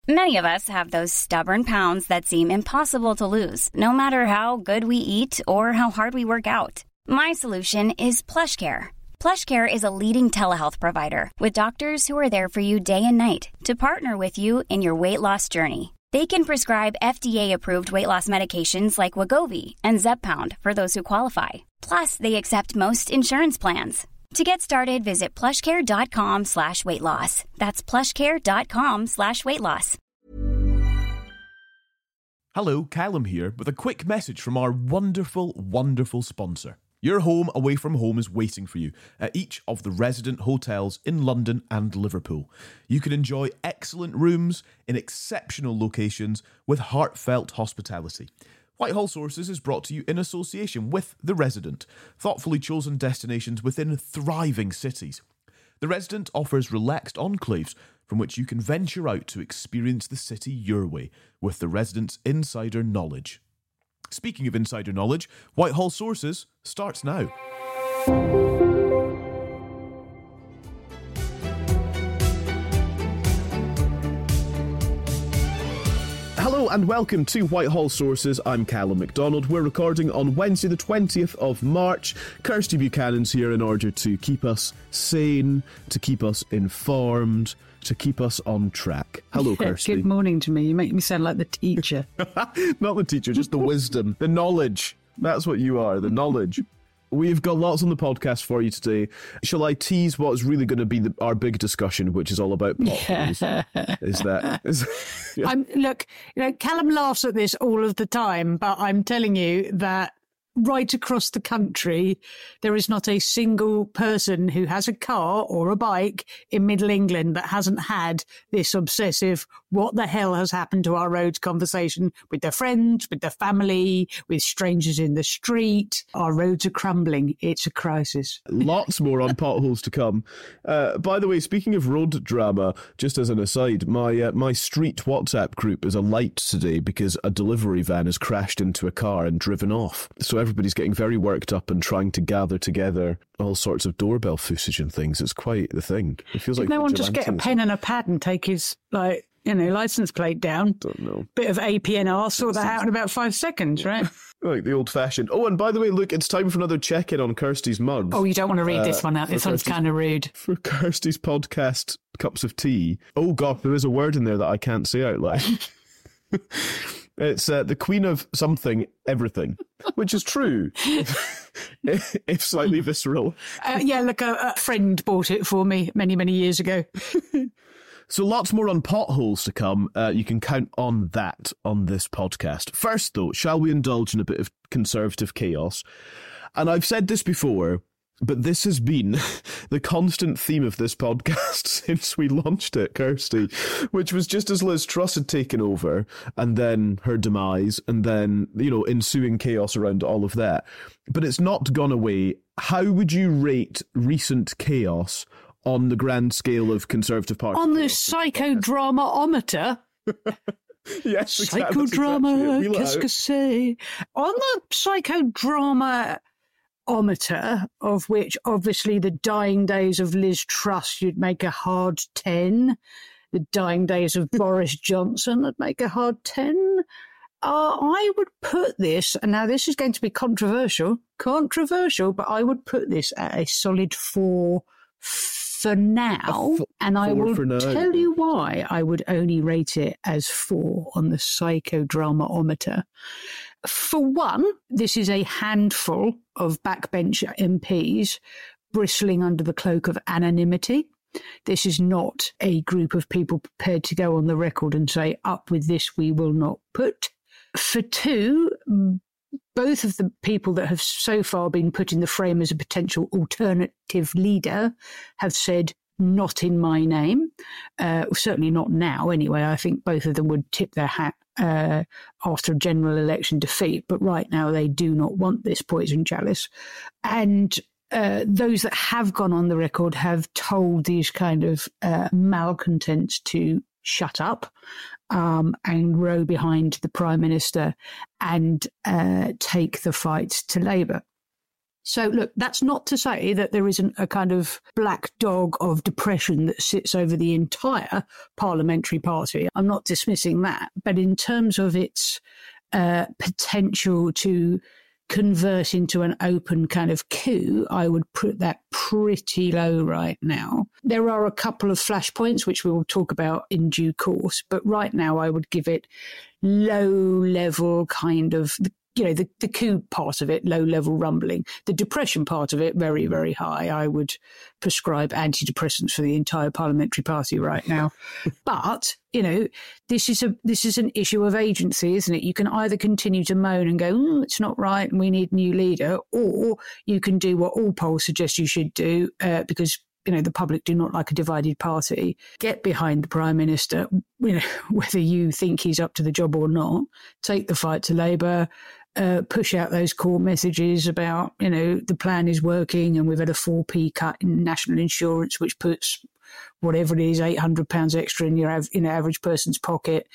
Many of us have those stubborn pounds that seem impossible to lose, no matter how good we eat or how hard we work out. My solution is PlushCare. PlushCare is a leading telehealth provider with doctors who are there for you day and night to partner with you in your weight loss journey. They can prescribe FDA-approved weight loss medications like Wegovy and Zepbound for those who qualify. Plus, they accept most insurance plans. To get started, visit plushcare.com/weightloss. That's plushcare.com/weightloss. Hello, Callum here with a quick message from our wonderful, wonderful sponsor. Your home away from home is waiting for you at each of the resident hotels in London and Liverpool. You can enjoy excellent rooms in exceptional locations with heartfelt hospitality. Whitehall Sources is brought to you in association with The Resident, thoughtfully chosen destinations within thriving cities. The Resident offers relaxed enclaves from which you can venture out to experience the city your way with The Resident's insider knowledge. Speaking of insider knowledge, Whitehall Sources starts now. Hello and welcome to Whitehall Sources. I'm Callum MacDonald. We're recording on Wednesday the 20th of March. Kirsty Buchanan's here in order to keep us sane, to keep us informed, to keep us on track. Hello, Kirsty. Good morning to me. You make me sound like the teacher. Not the teacher, just the wisdom, the knowledge. That's what you are, the knowledge. We've got lots on the podcast for you today. Shall I tease what's really going to be our big discussion, which is all about potholes? Yeah. Look, Callum laughs at this all of the time, but I'm telling you that right across the country, there is not a single person who has a car or a bike in Middle England that hasn't had this obsessive, what the hell has happened to our roads conversation with their friends, with their family, with strangers in the street. Our roads are crumbling. It's a crisis. Lots more on potholes to come. By the way, speaking of road drama, just as an aside, my street WhatsApp group is alight today because a delivery van has crashed into a car and driven off. So everybody's getting very worked up and trying to gather together all sorts of doorbell footage and things. It's quite the thing. It feels like no one just get a pen and a pad and take his license plate down. Don't know. Bit of APNR, sort that out in about 5 seconds, right? Like the old-fashioned. Oh, and by the way, look, it's time for another check-in on Kirsty's mug. Oh, you don't want to read this one out. This one's kind of rude. For Kirsty's podcast, Cups of Tea. Oh, God, there is a word in there that I can't say out loud. It's the Queen of something, everything, which is true, if slightly visceral. Look, a friend bought it for me many, many years ago. So lots more on potholes to come. You can count on that on this podcast. First, though, shall we indulge in a bit of conservative chaos? And I've said this before, but this has been the constant theme of this podcast since we launched it, Kirsty, which was just as Liz Truss had taken over and then her demise and then, ensuing chaos around all of that. But it's not gone away. How would you rate recent chaos on the grand scale of Conservative Party? On the psychodrama-ometer? Yes, exactly. Psychodrama, qu'est-ce que c'est? On the psychodrama of which obviously the dying days of Liz Truss you'd make a hard 10, the dying days of Boris Johnson would make a hard 10. I would put this, and now this is going to be controversial, but I would put this at a solid 4 for now, and I will tell you why I would only rate it as 4 on the psychodrama-ometer. For one, this is a handful of backbench MPs bristling under the cloak of anonymity. This is not a group of people prepared to go on the record and say, up with this, we will not put. For two, both of the people that have so far been put in the frame as a potential alternative leader have said, not in my name. Certainly not now, anyway. I think both of them would tip their hat after a general election defeat. But right now, they do not want this poison chalice. And those that have gone on the record have told these kind of malcontents to shut up and row behind the Prime Minister and take the fight to Labour. So, look, that's not to say that there isn't a kind of black dog of depression that sits over the entire parliamentary party. I'm not dismissing that. But in terms of its potential to convert into an open kind of coup, I would put that pretty low right now. There are a couple of flashpoints, which we will talk about in due course. But right now, I would give it low level kind of, the coup part of it, low-level rumbling. The depression part of it, very, very high. I would prescribe antidepressants for the entire parliamentary party right now. But, this is an issue of agency, isn't it? You can either continue to moan and go, it's not right and we need a new leader, or you can do what all polls suggest you should do because the public do not like a divided party. Get behind the Prime Minister, whether you think he's up to the job or not. Take the fight to Labour. Push out those core messages about, the plan is working and we've had a 4p cut in national insurance, which puts whatever it is, £800 extra in your average person's pocket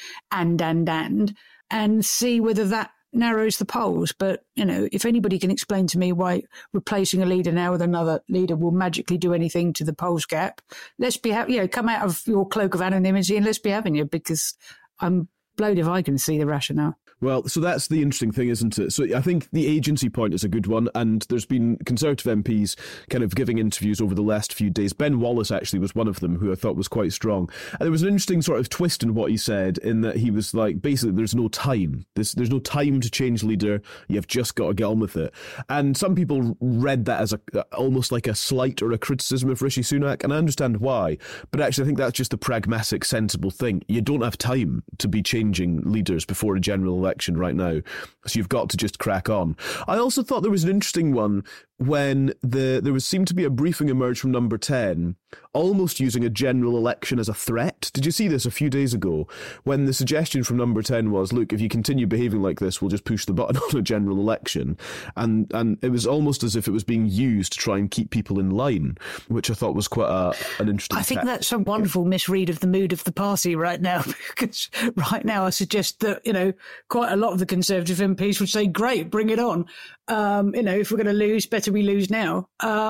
and see whether that narrows the polls. But, if anybody can explain to me why replacing a leader now with another leader will magically do anything to the polls gap, let's be come out of your cloak of anonymity and let's be having you, because I'm blowed if I can see the rationale. Well, so that's the interesting thing, isn't it? So I think the agency point is a good one, and there's been Conservative MPs kind of giving interviews over the last few days. Ben Wallace actually was one of them, who I thought was quite strong. And there was an interesting sort of twist in what he said, in that he was like, basically, there's no time. There's no time to change leader. You've just got to get on with it. And some people read that as almost like a slight or a criticism of Rishi Sunak, and I understand why. But actually, I think that's just a pragmatic, sensible thing. You don't have time to be changing leaders before a general election right now, so you've got to just crack on. I also thought there was an interesting one when there seemed to be a briefing emerge from Number 10, almost using a general election as a threat. Did you see this a few days ago, when the suggestion from Number 10 was, look, if you continue behaving like this, we'll just push the button on a general election, and it was almost as if it was being used to try and keep people in line, which I thought was quite an interesting I think that's a wonderful misread of the mood of the party right now, because right now I suggest that, quite a lot of the Conservative MPs would say, great, bring it on. If we're going to lose, better we lose now.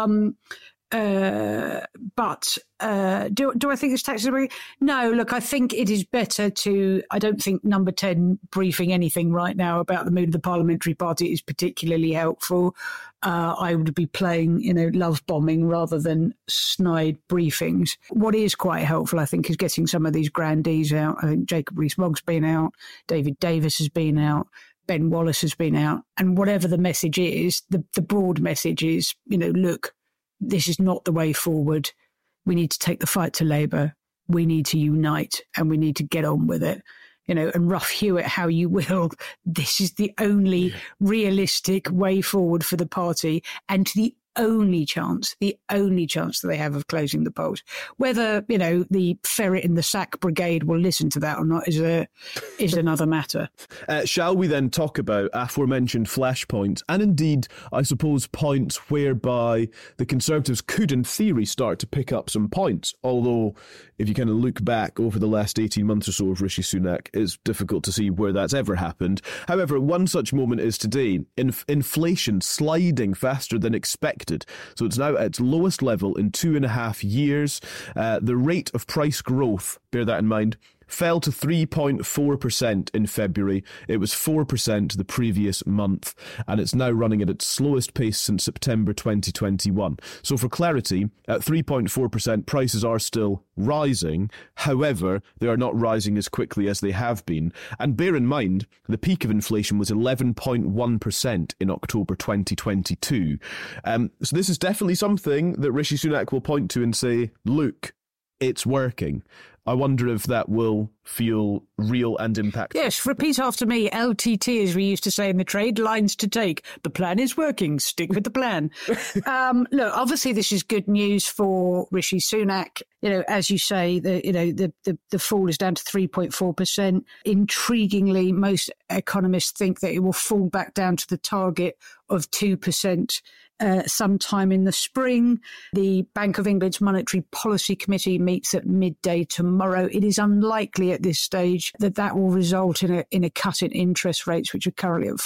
But do I think it's taxable? No, look, I think it is better I don't think Number 10 briefing anything right now about the mood of the parliamentary party is particularly helpful. I would be playing, love bombing rather than snide briefings. What is quite helpful, I think, is getting some of these grandees out. I think Jacob Rees-Mogg's been out, David Davis has been out, Ben Wallace has been out. And whatever the message is, the broad message is, look, this is not the way forward. We need to take the fight to Labour. We need to unite and we need to get on with it. And rough hew it how you will. This is the only realistic way forward for the party and the only chance that they have of closing the polls. Whether, the ferret in the sack brigade will listen to that or not is another matter. Shall we then talk about aforementioned flashpoints, and indeed, I suppose, points whereby the Conservatives could, in theory, start to pick up some points, although if you kind of look back over the last 18 months or so of Rishi Sunak, it's difficult to see where that's ever happened. However, one such moment is today. Inflation sliding faster than expected. So it's now at its lowest level in 2.5 years. The rate of price growth, bear that in mind, fell to 3.4% in February. It was 4% the previous month, and it's now running at its slowest pace since September 2021. So for clarity, at 3.4%, prices are still rising. However, they are not rising as quickly as they have been. And bear in mind, the peak of inflation was 11.1% in October 2022. So this is definitely something that Rishi Sunak will point to and say, look, it's working. I wonder if that will feel real and impactful. Yes, repeat after me. LTT, as we used to say in the trade, lines to take. The plan is working. Stick with the plan. Look, obviously this is good news for Rishi Sunak. As you say, the fall is down to 3.4%. Intriguingly, most economists think that it will fall back down to the target of 2% sometime in the spring. The Bank of England's Monetary Policy Committee meets at midday tomorrow. It is unlikely at this stage that that will result in a cut in interest rates, which are currently at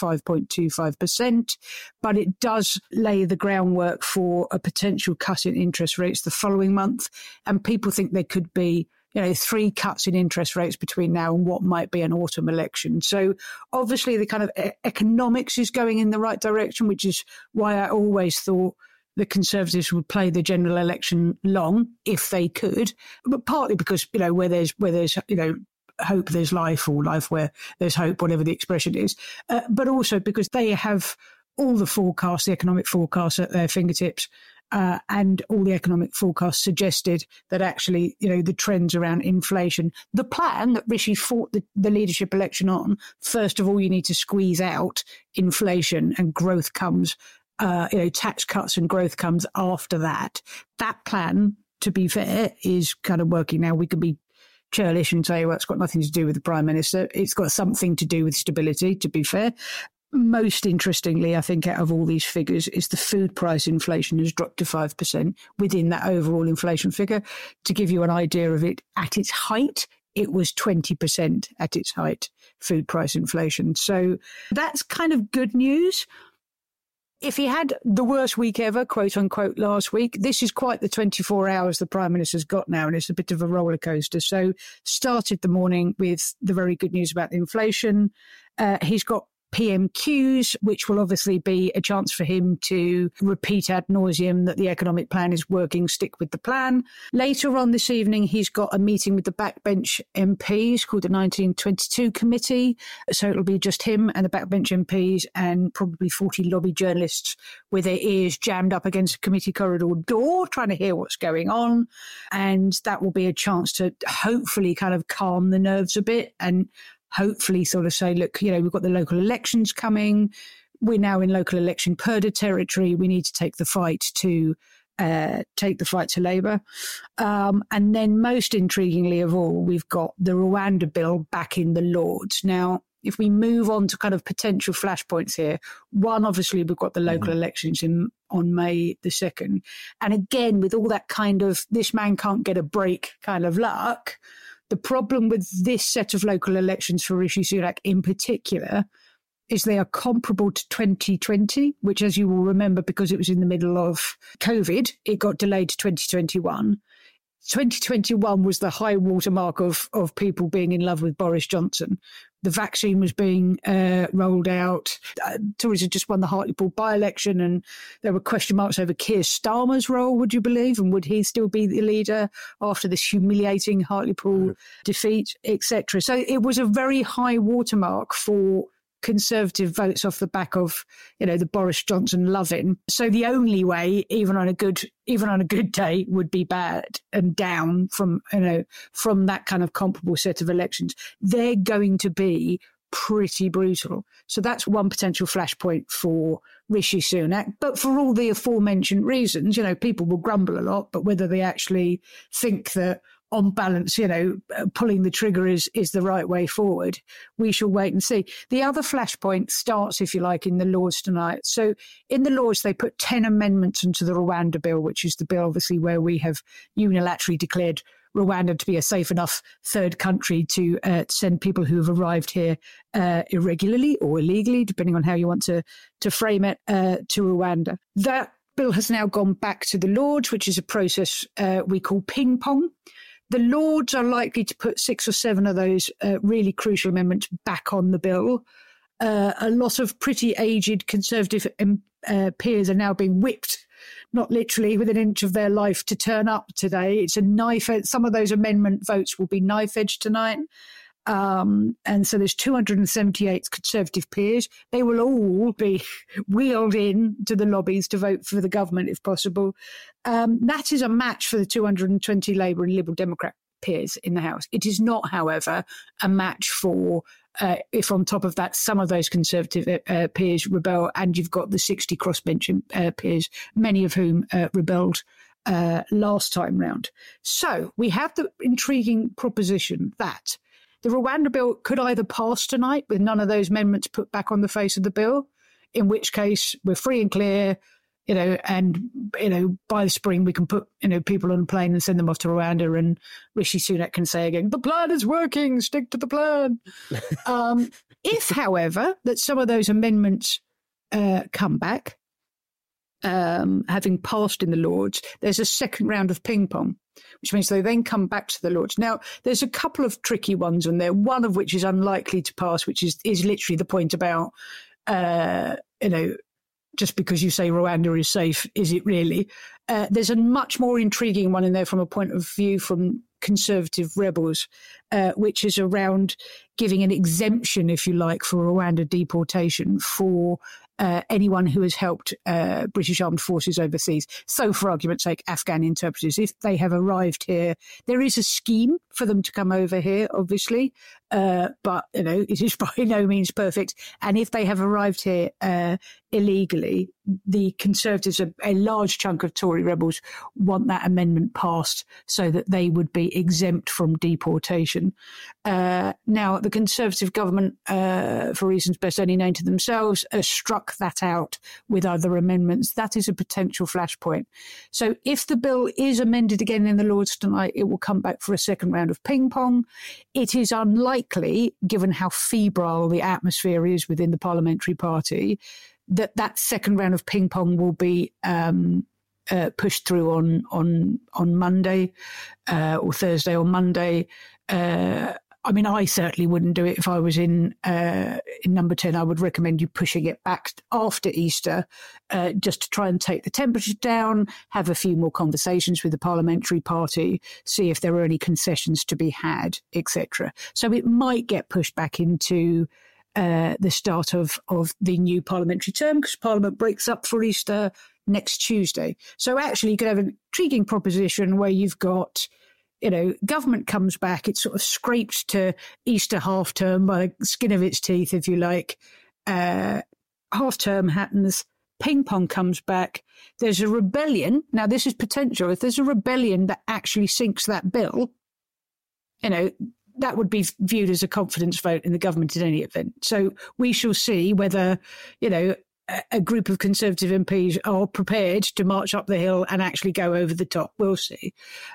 5.25%, but it does lay the groundwork for a potential cut in interest rates the following month. And people think there could be 3 cuts in interest rates between now and what might be an autumn election. So obviously the kind of economics is going in the right direction, which is why I always thought the Conservatives would play the general election long if they could, but partly because, where there's hope, there's life, or life where there's hope, whatever the expression is, but also because they have all the forecasts, the economic forecasts at their fingertips. And all the economic forecasts suggested that actually, the trends around inflation, the plan that Rishi fought the leadership election on, first of all, you need to squeeze out inflation and growth comes, tax cuts and growth comes after that. That plan, to be fair, is kind of working now. We could be churlish and say, well, it's got nothing to do with the Prime Minister. It's got something to do with stability, to be fair. Most interestingly, I think, out of all these figures, is the food price inflation has dropped to 5% within that overall inflation figure. To give you an idea of it, at its height, it was 20% at its height, food price inflation. So that's kind of good news. If he had the worst week ever, quote unquote, last week, this is quite the 24 hours the Prime Minister's got now, and it's a bit of a roller coaster. So started the morning with the very good news about the inflation. He's got PMQs, which will obviously be a chance for him to repeat ad nauseum that the economic plan is working, stick with the plan. Later on this evening, he's got a meeting with the backbench MPs called the 1922 Committee. So it'll be just him and the backbench MPs and probably 40 lobby journalists with their ears jammed up against a committee corridor door, trying to hear what's going on. And that will be a chance to hopefully kind of calm the nerves a bit and hopefully sort of say, look, we've got the local elections coming. We're now in local election purdah territory. We need to take the fight to Labour. And then most intriguingly of all, we've got the Rwanda bill back in the Lords. Now, if we move on to kind of potential flashpoints here, one, obviously, we've got the local elections on May the 2nd. And again, with all that kind of this man can't get a break kind of luck, the problem with this set of local elections for Rishi Sunak in particular is they are comparable to 2020, which, as you will remember, because it was in the middle of COVID, it got delayed to 2021. 2021 was the high watermark of people being in love with Boris Johnson. The vaccine was being rolled out. Tories had just won the Hartlepool by-election, and there were question marks over Keir Starmer's role, would you believe? And would he still be the leader after this humiliating Hartlepool defeat, etc.? So it was a very high watermark for Conservative votes off the back of, the Boris Johnson loving. So the only way, even on a good day, would be bad and down from that kind of comparable set of elections. They're going to be pretty brutal. So that's one potential flashpoint for Rishi Sunak. But for all the aforementioned reasons, people will grumble a lot, but whether they actually think that on balance, pulling the trigger is the right way forward, we shall wait and see. The other flashpoint starts, if you like, in the Lords tonight. So in the Lords, they put 10 amendments into the Rwanda bill, which is the bill, obviously, where we have unilaterally declared Rwanda to be a safe enough third country to send people who have arrived here irregularly or illegally, depending on how you want to frame it, to Rwanda. That bill has now gone back to the Lords, which is a process we call ping pong. The Lords are likely to put 6 or 7 of those really crucial amendments back on the bill. A lot of pretty aged Conservative peers are now being whipped, not literally with an inch of their life, to turn up today. It's a knife edge. Some of those amendment votes will be knife edge tonight. And so there's 278 Conservative peers. They will all be wheeled in to the lobbies to vote for the government if possible. That is a match for the 220 Labour and Liberal Democrat peers in the House. It is not, however, a match for if on top of that some of those Conservative peers rebel, and you've got the 60 crossbench peers, many of whom rebelled last time round. So we have the intriguing proposition that the Rwanda bill could either pass tonight with none of those amendments put back on the face of the bill, in which case we're free and clear, and by the spring we can put people on a plane and send them off to Rwanda, and Rishi Sunak can say again, the plan is working, stick to the plan. If, however, that some of those amendments come back, having passed in the Lords, there's a second round of ping pong, which means they then come back to the Lords. Now, there's a couple of tricky ones on there, one of which is unlikely to pass, which is literally the point about, just because you say Rwanda is safe, is it really? There's a much more intriguing one in there from a point of view from Conservative rebels, which is around giving an exemption, if you like, for Rwanda deportation for anyone who has helped British armed forces overseas. So, for argument's sake, Afghan interpreters, if they have arrived here, there is a scheme for them to come over here, obviously, but, it is by no means perfect. And if they have arrived here illegally, the Conservatives, a large chunk of Tory rebels, want that amendment passed so that they would be exempt from deportation. Now, the Conservative government, for reasons best only known to themselves, struck that out with other amendments. That is a potential flashpoint. So if the bill is amended again in the Lords tonight, it will come back for a second round of ping pong. It is unlikely, given how febrile the atmosphere is within the parliamentary party, that second round of ping pong will be pushed through on Monday or Thursday or Monday. I certainly wouldn't do it if I was in number 10. I would recommend you pushing it back after Easter just to try and take the temperature down, have a few more conversations with the parliamentary party, see if there are any concessions to be had, etc. So it might get pushed back into the start of the new parliamentary term, because Parliament breaks up for Easter next Tuesday. So actually you could have an intriguing proposition where you've got, government comes back, it's sort of scraped to Easter half term by the skin of its teeth, if you like. Half term happens, ping pong comes back, there's a rebellion. Now this is potential. If there's a rebellion that actually sinks that bill, that would be viewed as a confidence vote in the government in any event. So we shall see whether, a group of Conservative MPs are prepared to march up the hill and actually go over the top. We'll see.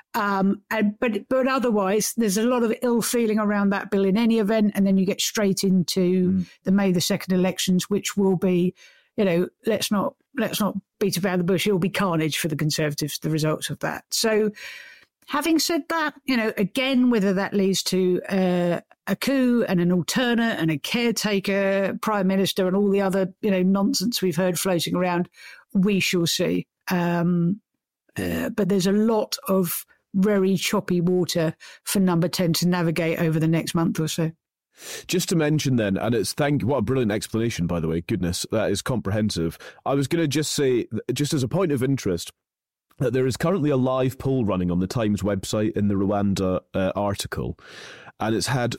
But otherwise, there's a lot of ill feeling around that bill in any event. And then you get straight into the May the 2nd elections, which will be, let's not beat about the bush. It will be carnage for the Conservatives, the results of that. So, having said that, again, whether that leads to a coup and an alternate and a caretaker prime minister and all the other, nonsense we've heard floating around, we shall see. But there's a lot of very choppy water for number 10 to navigate over the next month or so. Just to mention then, and what a brilliant explanation, by the way, goodness, that is comprehensive. I was going to just say, just as a point of interest, that there is currently a live poll running on the Times website in the Rwanda article, and it's had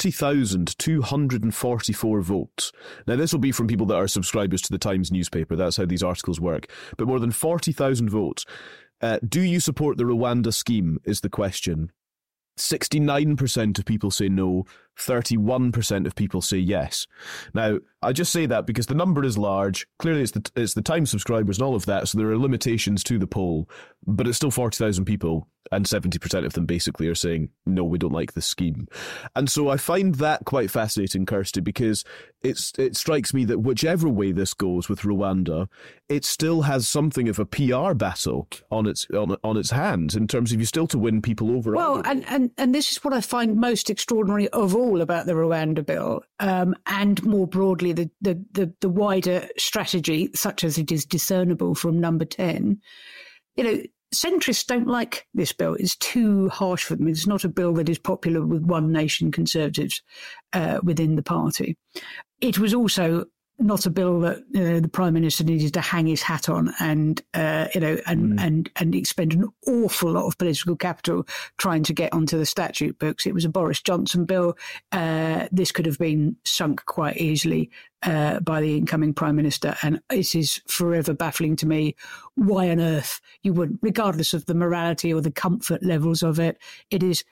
40,244 votes. Now, this will be from people that are subscribers to the Times newspaper. That's how these articles work. But more than 40,000 votes. Do you support the Rwanda scheme is the question. 69% of people say no, 31% of people say yes. Now, I just say that because the number is large. Clearly, it's the Times subscribers and all of that, so there are limitations to the poll, but it's still 40,000 people, and 70% of them basically are saying, no, we don't like the scheme. And so I find that quite fascinating, Kirsty, because it strikes me that whichever way this goes with Rwanda, it still has something of a PR battle on its hands in terms of you still to win people over. Well, and this is what I find most extraordinary of all about the Rwanda bill, and more broadly the wider strategy, such as it is discernible from number 10. Centrists don't like this bill. It's too harsh for them. It's not a bill that is popular with One Nation Conservatives within the party. It was also not a bill that the Prime Minister needed to hang his hat on and expend an awful lot of political capital trying to get onto the statute books. It was a Boris Johnson bill. This could have been sunk quite easily by the incoming Prime Minister, and it is forever baffling to me why on earth you wouldn't, regardless of the morality or the comfort levels of it. It is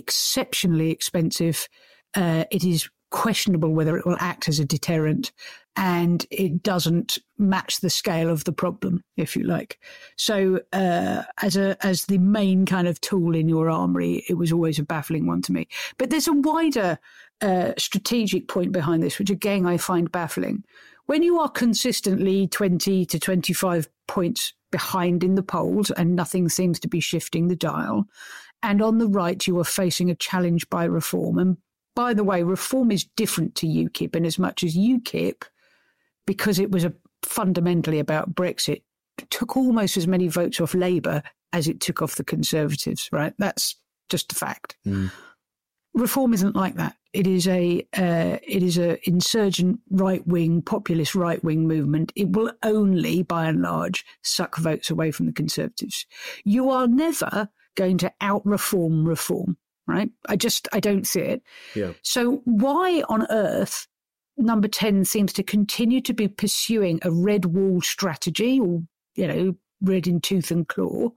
exceptionally expensive. It is questionable whether it will act as a deterrent, and it doesn't match the scale of the problem, if you like. So as the main kind of tool in your armoury, it was always a baffling one to me. But there's a wider strategic point behind this, which again I find baffling. When you are consistently 20 to 25 points behind in the polls and nothing seems to be shifting the dial, and on the right you are facing a challenge by Reform. And by the way, Reform is different to UKIP in as much as UKIP, because it was fundamentally about Brexit, took almost as many votes off Labour as it took off the Conservatives, right? That's just a fact. Reform isn't like that. It is a insurgent right-wing, populist right-wing movement. It will only, by and large, suck votes away from the Conservatives. You are never going to out-reform Reform, right? I don't see it. Yeah. So why on earth Number 10 seems to continue to be pursuing a red wall strategy, or, red in tooth and claw,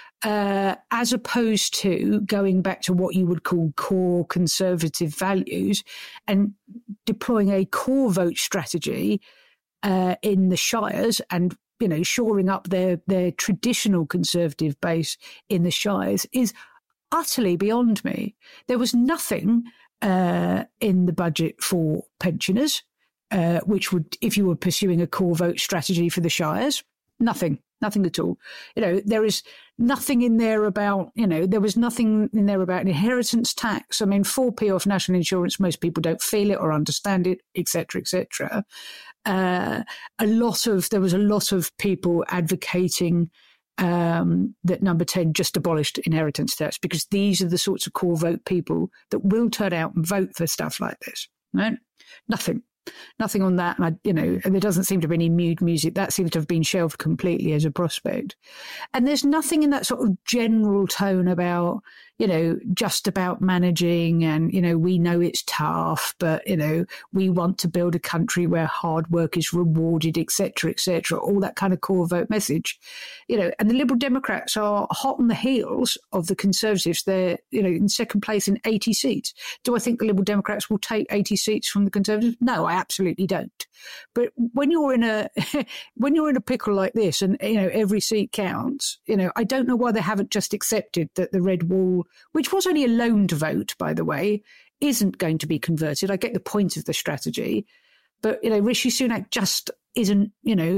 as opposed to going back to what you would call core Conservative values and deploying a core vote strategy in the shires and, shoring up their traditional Conservative base in the shires is utterly beyond me. There was nothing in the budget for pensioners, which would, if you were pursuing a core vote strategy for the shires, nothing at all. There is nothing in there about, there was nothing in there about inheritance tax. I mean, 4p off national insurance, most people don't feel it or understand it, etc., etc. There was a lot of people advocating that Number 10 just abolished inheritance tax, because these are the sorts of core vote people that will turn out and vote for stuff like this. Right? Nothing on that. And and there doesn't seem to be any mood music. That seems to have been shelved completely as a prospect. And there's nothing in that sort of general tone about, just about managing and, we know it's tough, but, we want to build a country where hard work is rewarded, et cetera, all that kind of core vote message. And the Liberal Democrats are hot on the heels of the Conservatives. They're, in second place in 80 seats. Do I think the Liberal Democrats will take 80 seats from the Conservatives? No, I absolutely don't. But when you're in a pickle like this, and every seat counts, I don't know why they haven't just accepted that the red wall, which was only a loaned vote, by the way, isn't going to be converted. I get the point of the strategy, but Rishi Sunak just isn't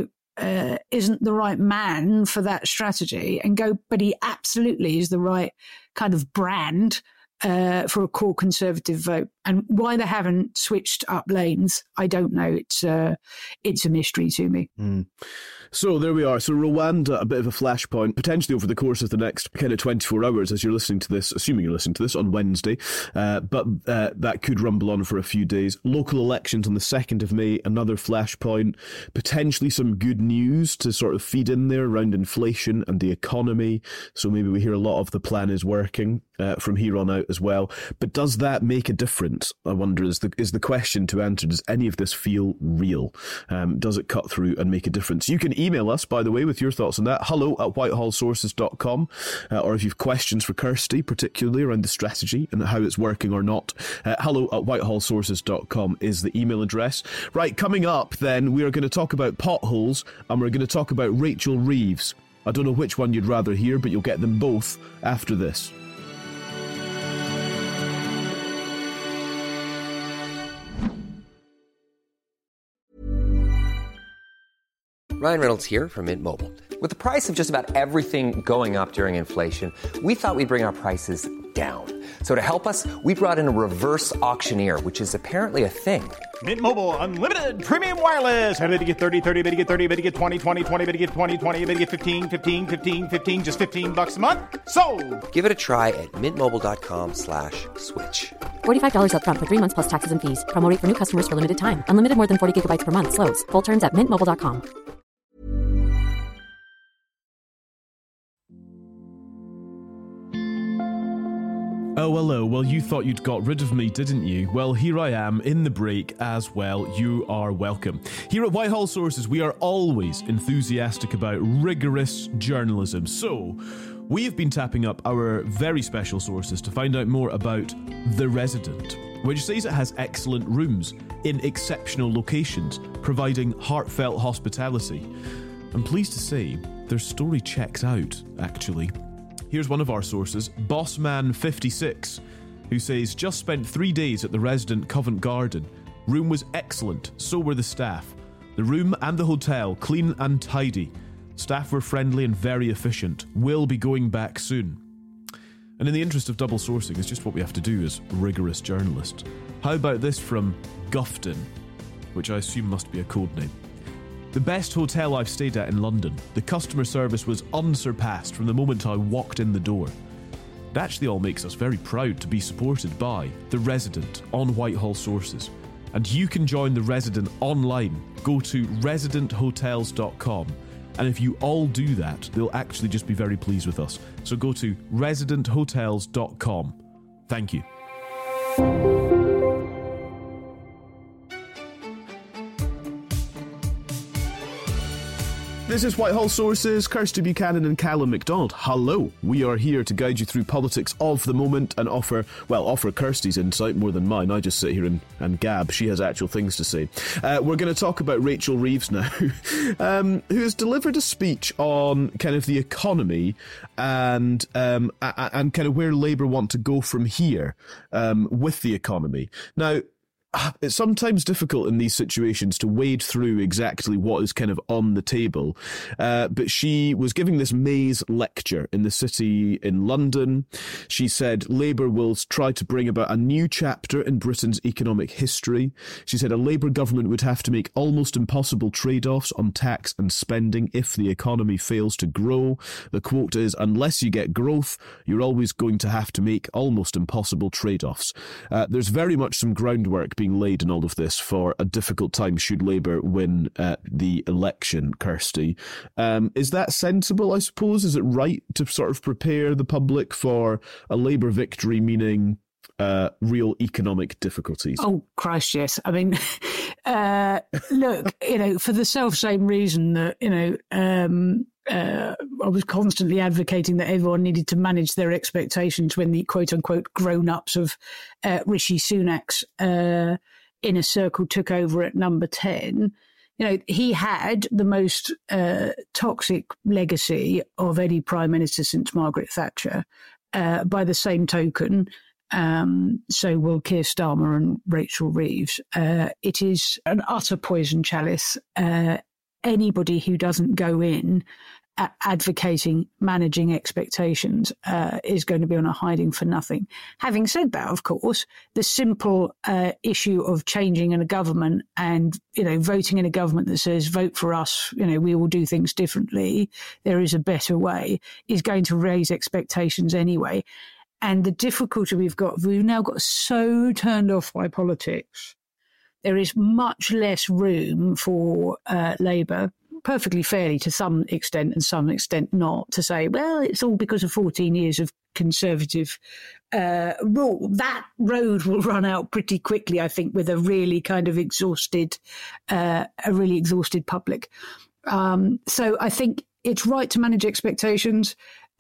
the right man for that strategy, but he absolutely is the right kind of brand for a core Conservative vote. And why they haven't switched up lanes, I don't know. It's a mystery to me. So there we are. So Rwanda, a bit of a flashpoint, potentially over the course of the next kind of 24 hours as you're listening to this, assuming you're listening to this on Wednesday, but that could rumble on for a few days. Local elections on the 2nd of May, another flashpoint, potentially some good news to sort of feed in there around inflation and the economy. So maybe we hear a lot of the plan is working from here on out as well. But does that make a difference? I wonder, is the question to answer. Does any of this feel real? Does it cut through and make a difference? You can email us, by the way, with your thoughts on that. hello@whitehallsources.com. Or if you've questions for Kirsty, particularly around the strategy and how it's working or not, hello@whitehallsources.com is the email address. Right, coming up then, we are going to talk about potholes and we're going to talk about Rachel Reeves. I don't know which one you'd rather hear, but you'll get them both after this. Ryan Reynolds here from Mint Mobile. With the price of just about everything going up during inflation, we thought we'd bring our prices down. So to help us, we brought in a reverse auctioneer, which is apparently a thing. Mint Mobile Unlimited Premium Wireless. How to get 30, 30, bit to get 30, bit to get 20, 20, 20, bit to get 20, 20, bit to get 15, 15, 15, 15, just $15 a month? Sold! Give it a try at mintmobile.com/switch. $45 up front for 3 months plus taxes and fees. Promo rate for new customers for limited time. Unlimited more than 40 gigabytes per month. Slows full terms at mintmobile.com. Oh, hello. Well, you thought you'd got rid of me, didn't you? Well, here I am in the break as well. You are welcome. Here at Whitehall Sources, we are always enthusiastic about rigorous journalism. So, We have been tapping up our very special sources to find out more about The Resident, which says it has excellent rooms in exceptional locations, providing heartfelt hospitality. I'm pleased to say their story checks out, actually. Here's one of our sources, Bossman56, who says, just spent 3 days at The Resident Covent Garden. Room was excellent, so were the staff. The room and the hotel, clean and tidy. Staff were friendly and very efficient. Will be going back soon. And in the interest of double sourcing, it's just what we have to do as rigorous journalists. How about this from Gufton, which I assume must be a code name. The best hotel I've stayed at in London. The customer service was unsurpassed from the moment I walked in the door. It actually all makes us very proud to be supported by The Resident on Whitehall Sources. And you can join The Resident online. Go to residenthotels.com. And if you all do that, they'll actually just be very pleased with us. So go to residenthotels.com. Thank you. This is Whitehall Sources, Kirsty Buchanan and Callum MacDonald. Hello. We are here to guide you through politics of the moment and offer Kirsty's insight more than mine. I just sit here and gab. She has actual things to say. We're going to talk about Rachel Reeves now, who has delivered a speech on kind of the economy and kind of where Labour want to go from here with the economy. Now, it's sometimes difficult in these situations to wade through exactly what is kind of on the table. But she was giving this maze lecture in the city in London. She said Labour will try to bring about a new chapter in Britain's economic history. She said a Labour government would have to make almost impossible trade-offs on tax and spending if the economy fails to grow. The quote is, unless you get growth, you're always going to have to make almost impossible trade-offs. There's very much some groundwork being laid in all of this for a difficult time should Labour win the election, Kirsty. Is that sensible, I suppose? Is it right to sort of prepare the public for a Labour victory, meaning real economic difficulties? Oh, Christ, yes. I mean, look, for the self-same reason that, I was constantly advocating that everyone needed to manage their expectations when the quote-unquote grown-ups of Rishi Sunak's inner circle took over at number 10. He had the most toxic legacy of any prime minister since Margaret Thatcher. By the same token, so will Keir Starmer and Rachel Reeves. It is an utter poison chalice. Anybody who doesn't go in advocating managing expectations is going to be on a hiding for nothing. Having said that, of course, the simple issue of changing in a government and, voting in a government that says, vote for us, we will do things differently, there is a better way, is going to raise expectations anyway. And the difficulty we've now got so turned off by politics. There is much less room for Labour, perfectly fairly to some extent and some extent not, to say, well, it's all because of 14 years of Conservative rule. That road will run out pretty quickly, I think, with a really kind of exhausted public. So I think it's right to manage expectations.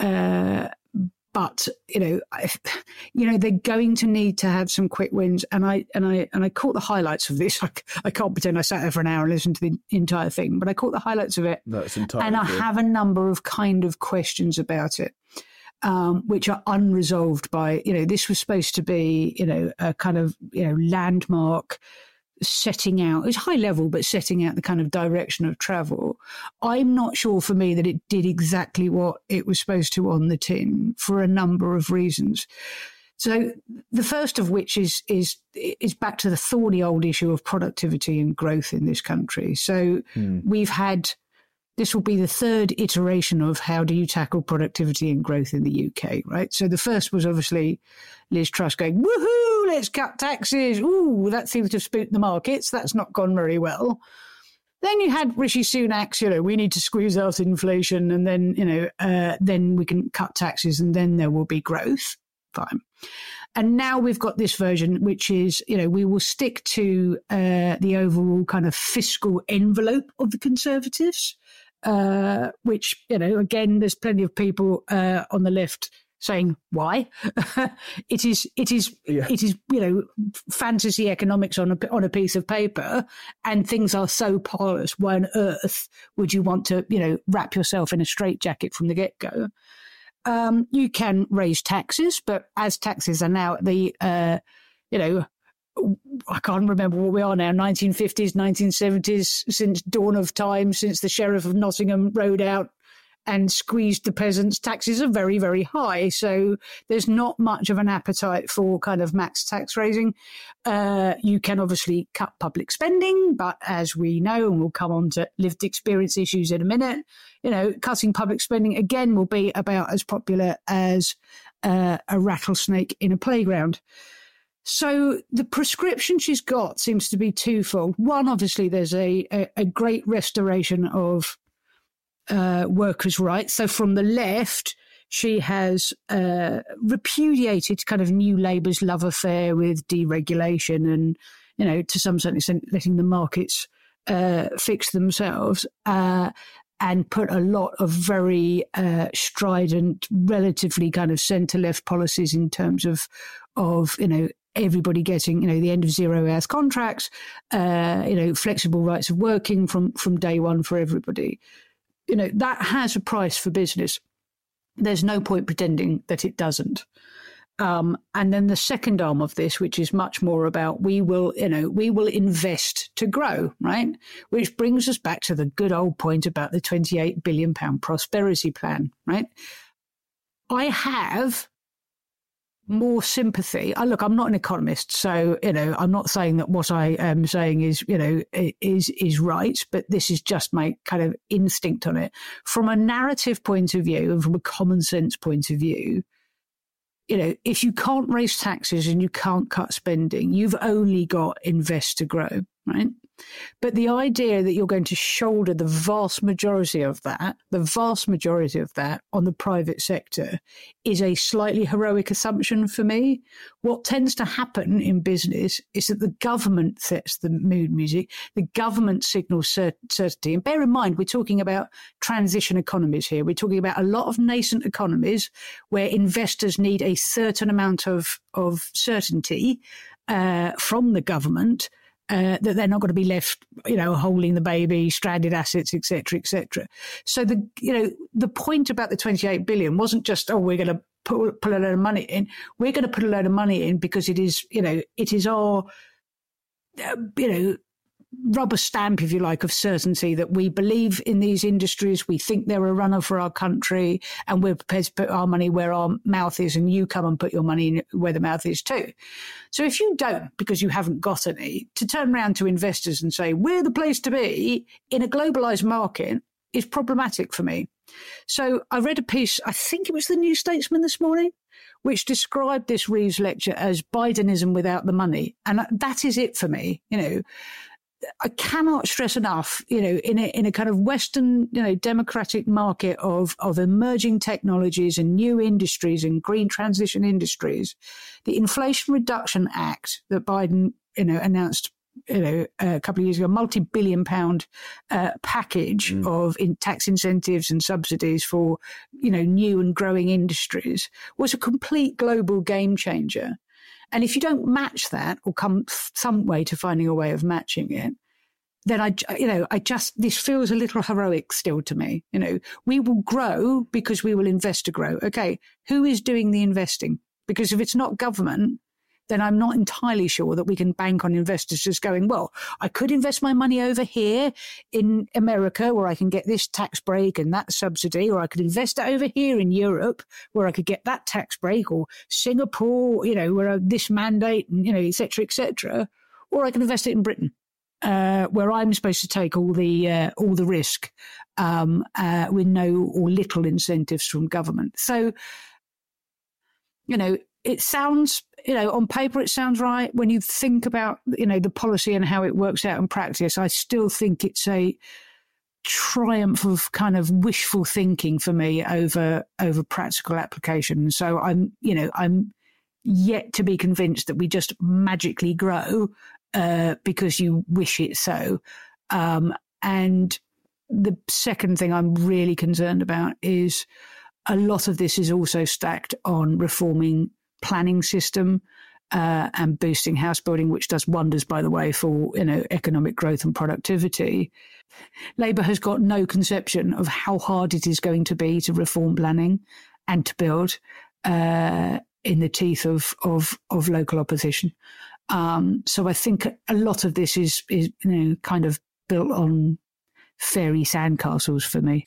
But they're going to need to have some quick wins, and I caught the highlights of this. I can't pretend I sat there for an hour and listened to the entire thing, but I caught the highlights of it. That's entirely and I have a number of kind of questions about it, which are unresolved by this was supposed to be a kind of landmark. Setting out, it's high level, but setting out the kind of direction of travel. I'm not sure for me that it did exactly what it was supposed to on the tin for a number of reasons. So the first of which is back to the thorny old issue of productivity and growth in this country. So this will be the third iteration of how do you tackle productivity and growth in the UK, right? So the first was obviously Liz Truss going, woohoo, let's cut taxes. Ooh, that seems to have spooked the markets. That's not gone very well. Then you had Rishi Sunak's, we need to squeeze out inflation and then, then we can cut taxes and then there will be growth. Fine. And now we've got this version, which is, we will stick to the overall kind of fiscal envelope of the Conservatives. which, again, there's plenty of people on the left saying why. It is fantasy economics on a piece of paper, and things are so parlous. Why on earth would you want to wrap yourself in a straitjacket from the get-go? You can raise taxes, but as taxes are now I can't remember what we are now, 1950s, 1970s, since dawn of time, since the Sheriff of Nottingham rode out and squeezed the peasants, taxes are very, very high. So there's not much of an appetite for kind of max tax raising. You can obviously cut public spending, but as we know, and we'll come on to lived experience issues in a minute, cutting public spending again will be about as popular as a rattlesnake in a playground. So the prescription she's got seems to be twofold. One, obviously, there's a great restoration of workers' rights. So from the left, she has repudiated kind of New Labour's love affair with deregulation and, to some certain extent, letting the markets fix themselves, and put a lot of very strident, relatively kind of centre-left policies in terms of everybody getting, the end of 0 hours contracts, flexible rights of working from day one for everybody. That has a price for business. There's no point pretending that it doesn't. And then the second arm of this, which is much more about we will invest to grow, right? Which brings us back to the good old point about the £28 billion prosperity plan, right? I have more sympathy. Look, I'm not an economist, so I'm not saying that what I am saying is right, but this is just my kind of instinct on it. From a narrative point of view and from a common sense point of view, if you can't raise taxes and you can't cut spending, you've only got invest to grow, right? But the idea that you're going to shoulder the vast majority of that on the private sector is a slightly heroic assumption for me. What tends to happen in business is that the government sets the mood music, the government signals certainty. And bear in mind, we're talking about transition economies here. We're talking about a lot of nascent economies where investors need a certain amount of certainty from the government, that they're not going to be left, holding the baby, stranded assets, et cetera, et cetera. So the point about the 28 billion wasn't just, we're going to put a load of money in. We're going to put a load of money in because it is our, rubber stamp, if you like, of certainty that we believe in these industries. We think they're a runner for our country, and we're prepared to put our money where our mouth is, and you come and put your money in where the mouth is too. So if you don't, because you haven't got any, to turn around to investors and say, we're the place to be in a globalized market is problematic for me. So I read a piece, I think it was the New Statesman this morning, which described this Reeves lecture as Bidenism without the money. And that is it for me. I cannot stress enough, in a kind of Western, democratic market of emerging technologies and new industries and green transition industries, the Inflation Reduction Act that Biden, announced, a couple of years ago, a multi-billion pound package of tax incentives and subsidies for, new and growing industries was a complete global game changer. And if you don't match that or come some way to finding a way of matching it, then this feels a little heroic still to me. We will grow because we will invest to grow. Okay, who is doing the investing? Because if it's not government, then I'm not entirely sure that we can bank on investors just going, well, I could invest my money over here in America where I can get this tax break and that subsidy, or I could invest it over here in Europe where I could get that tax break, or Singapore, where this mandate, and, et cetera, or I can invest it in Britain, where I'm supposed to take all the risk with no or little incentives from government. So, it sounds, on paper it sounds right. When you think about, the policy and how it works out in practice, I still think it's a triumph of kind of wishful thinking for me over practical application. So I'm yet to be convinced that we just magically grow because you wish it so. And the second thing I'm really concerned about is a lot of this is also stacked on reforming planning system and boosting house building, which does wonders, by the way, for economic growth and productivity. Labour has got no conception of how hard it is going to be to reform planning and to build in the teeth of local opposition. So I think a lot of this is kind of built on fairy sandcastles for me.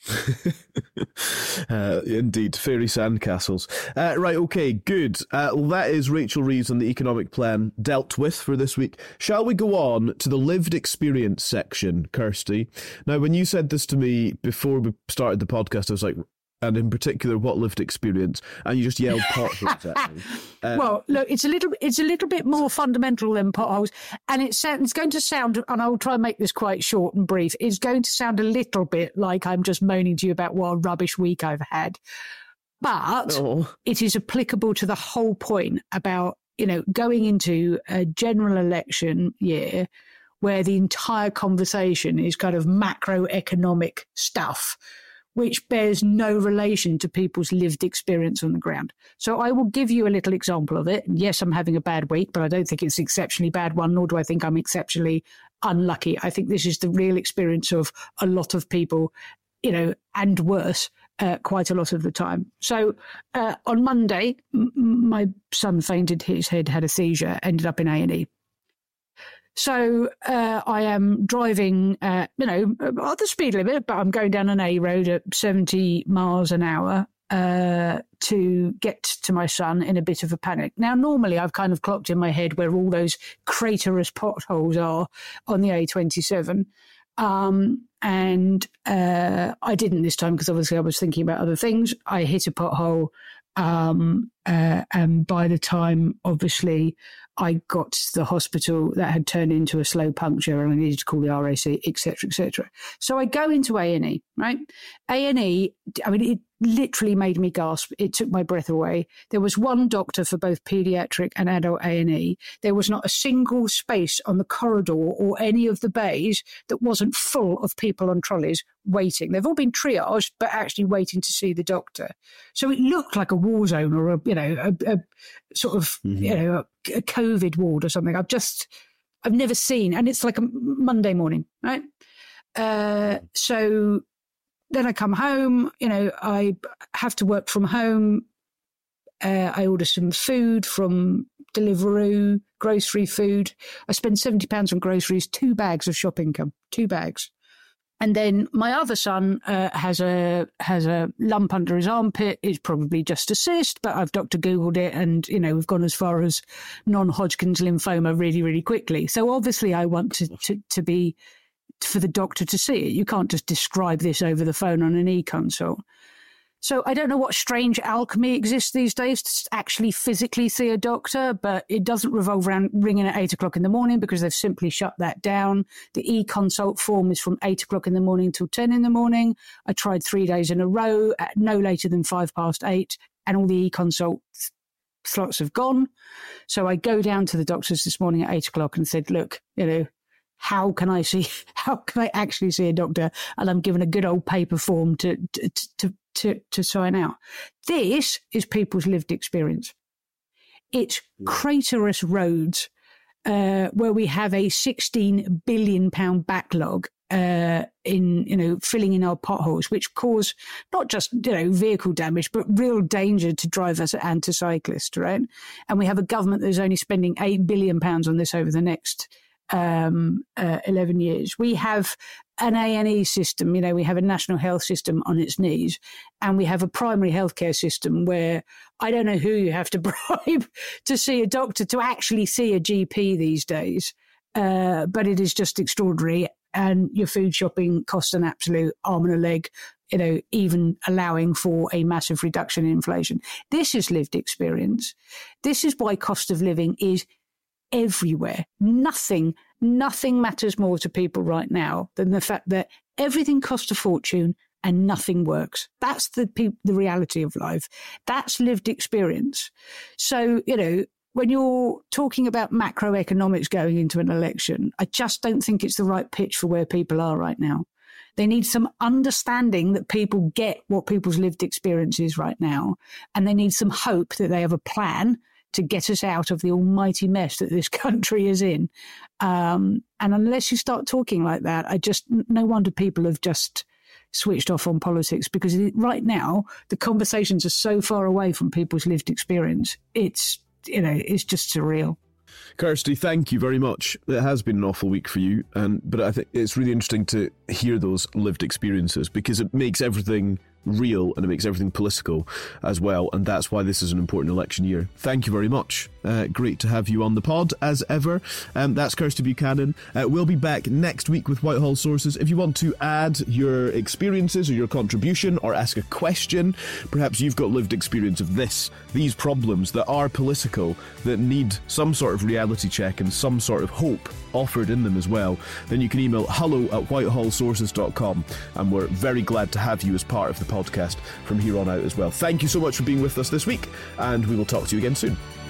Indeed, fairy sandcastles. Right, okay, good. Well, that is Rachel Reeves and the economic plan dealt with for this week. Shall we go on to the lived experience section, Kirsty? Now, when you said this to me before we started the podcast, I was like, and in particular, what lived experience? And you just yelled potholes at me. Well, look, it's a little bit more fundamental than potholes, and it's going to sound, and I'll try and make this quite short and brief. It's going to sound a little bit like I'm just moaning to you about what a rubbish week I've had, but it is applicable to the whole point about going into a general election year where the entire conversation is kind of macroeconomic stuff, which bears no relation to people's lived experience on the ground. So I will give you a little example of it. Yes, I'm having a bad week, but I don't think it's an exceptionally bad one, nor do I think I'm exceptionally unlucky. I think this is the real experience of a lot of people, and worse, quite a lot of the time. So on Monday, my son fainted his head, had a seizure, ended up in A&E. So I am driving, at the speed limit, but I'm going down an A road at 70 miles an hour to get to my son in a bit of a panic. Now, normally I've kind of clocked in my head where all those craterous potholes are on the A27. And I didn't this time because obviously I was thinking about other things. I hit a pothole. And by the time, obviously, I got to the hospital, that had turned into a slow puncture and I needed to call the RAC, et cetera, et cetera. So I go into A&E, right? A&E, I mean, it literally made me gasp. It took my breath away. There was one doctor for both paediatric and adult A&E. There was not a single space on the corridor or any of the bays that wasn't full of people on trolleys waiting. They've all been triaged, but actually waiting to see the doctor. So it looked like a war zone or a sort of, a COVID ward or something. I've never seen, and it's like a Monday morning, right? So then I come home, I have to work from home. I order some food from Deliveroo, grocery food. I spend £70 on groceries, 2 bags of shop income, 2 bags. And then my other son has a lump under his armpit. It's probably just a cyst, but I've Dr. Googled it and, we've gone as far as non-Hodgkin's lymphoma really, really quickly. So obviously I want to be, for the doctor to see it. You can't just describe this over the phone on an e-consult. So I don't know what strange alchemy exists these days to actually physically see a doctor, but it doesn't revolve around ringing at 8 o'clock in the morning because they've simply shut that down. The e-consult form is from 8 o'clock in the morning till 10 in the morning. I tried 3 days in a row at no later than 8:05, and all the e-consult slots have gone. So I go down to the doctors this morning at 8 o'clock and said, look, how can I actually see a doctor? And I'm given a good old paper form to sign out. This is people's lived experience. It's craterous roads where we have a £16 billion backlog in filling in our potholes, which cause not just vehicle damage but real danger to drivers and to cyclists, right? And we have a government that is only spending £8 billion on this over the next 11 years. We have an A&E system, we have a national health system on its knees, and we have a primary healthcare system where I don't know who you have to bribe to see a doctor, to actually see a GP these days, but it is just extraordinary, and your food shopping costs an absolute arm and a leg, even allowing for a massive reduction in inflation. This is lived experience. This is why cost of living is everywhere. Nothing matters more to people right now than the fact that everything costs a fortune and nothing works. That's the reality of life. That's lived experience. So, when you're talking about macroeconomics going into an election, I just don't think it's the right pitch for where people are right now. They need some understanding that people get what people's lived experience is right now. And they need some hope that they have a plan to get us out of the almighty mess that this country is in. And unless you start talking like that, no wonder people have just switched off on politics, because right now the conversations are so far away from people's lived experience. It's just surreal. Kirsty, thank you very much. It has been an awful week for you, but I think it's really interesting to hear those lived experiences, because it makes everything real and it makes everything political as well, and that's why this is an important election year. Thank you very much. Great to have you on the pod as ever. That's Kirsty Buchanan. We'll be back next week with Whitehall Sources. If you want to add your experiences or your contribution or ask a question, perhaps you've got lived experience of these problems that are political, that need some sort of reality check and some sort of hope offered in them as well, then you can email hello@whitehallsources.com, and we're very glad to have you as part of the podcast from here on out as well. Thank you so much for being with us this week, and we will talk to you again soon.